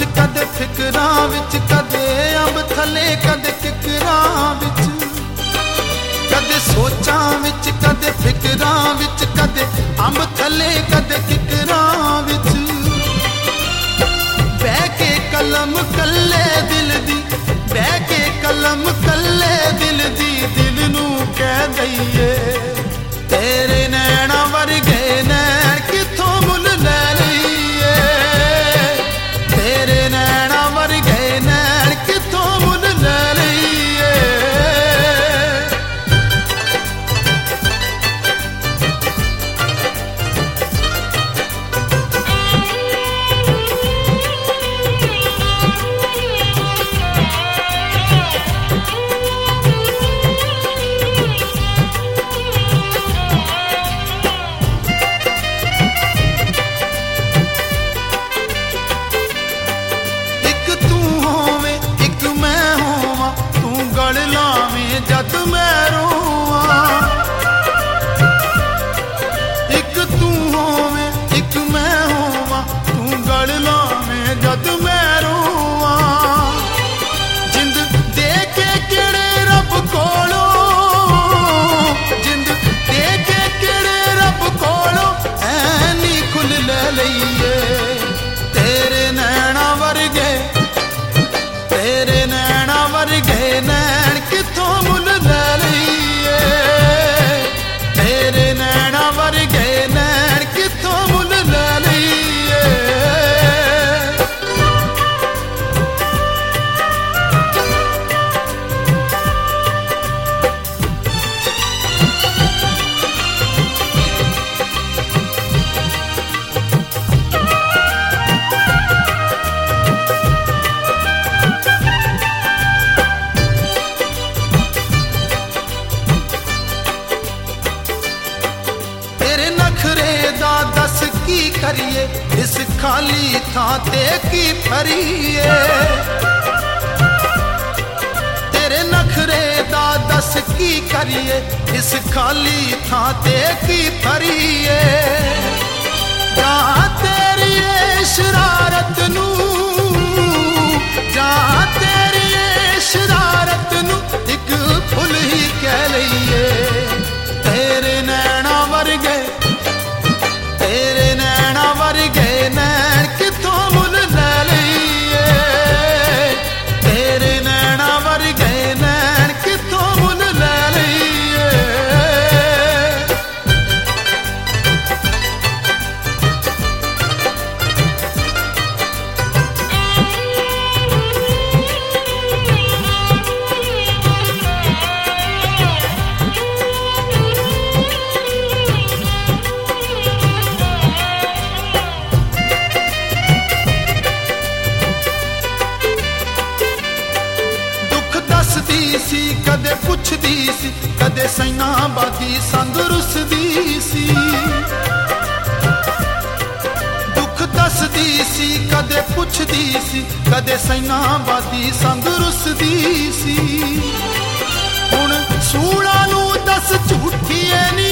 कदे फिकरां विच, कदे अंब थले कदे किकरां विच, कदे सोचां विच कदे फिकरां विच, कदे अंब थले कदे किकरां विच। बह के कलम कल्ले दिल दी, बह के कलम कल्ले दिल दी, दिल नू कह दईए तेरे नैना वर्गे नैन किथों मुल लै लईए, तेरे नैना वर्गे नैन किथों मुल लै लईए। जद मैं रोवां, एक तू होवे एक मैं होवां, तू गल लावें जद मैं रोवां। जिंद दे के केड़े रब कोलों, जिंद दे के केड़े रब कोलों, ऐनी खुल लै लईए तेरे नैना वर्गे, तेरे नैना वर्गे नैन किथों मुल लै लईए, तेरे नैना वर्गे नैन किथों मुल लै लईए। दस की करिए इस खाली थां ते की फरिए, तेरे नखरे दा दस की करिए इस खाली थां ते की फरिए। जहां तेरी शरारत नू, जहां तेरी शरारत नू एक फुल ही कह लईए तेरे नैना वर्गे, तेरे नैना वर्गे नैन किथों मुल लै लईए, तेरे नैना वर्गे नैन किथों मुल लै लईए। सी कदे पुछदी सी, कदे सैना बादी संग रुसदी सी, दुख दसदी सी कदे पुछदी सी, कदे सैना बादी संग रुसदी सी। हुण सूला नू दस झूठी ऐ नी